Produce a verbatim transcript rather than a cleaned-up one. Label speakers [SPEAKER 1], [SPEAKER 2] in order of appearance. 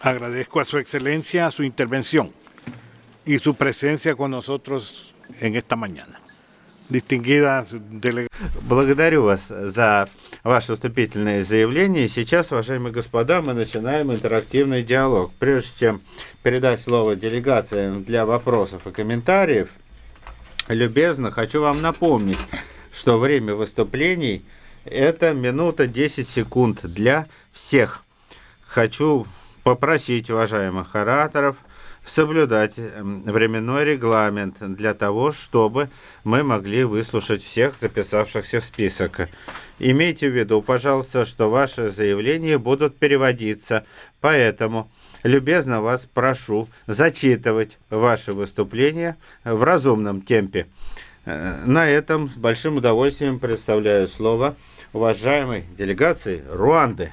[SPEAKER 1] Agradezco a Su Excelencia su intervención y su presencia con nosotros en esta mañana. Distinguidas delegaciones.
[SPEAKER 2] Благодарю вас за ваше вступительное заявление. Сейчас, уважаемые господа, мы начинаем интерактивный диалог. Прежде чем передать слово делегациям для вопросов и комментариев, любезно хочу вам напомнить, что время выступлений – это минута десять секунд для всех. Хочу попросить уважаемых ораторов соблюдать временной регламент для того, чтобы мы могли выслушать всех записавшихся в список. Имейте в виду, пожалуйста, что ваши заявления будут переводиться, поэтому любезно вас прошу зачитывать ваши выступления в разумном темпе. На этом с большим удовольствием предоставляю слово уважаемой делегации Руанды.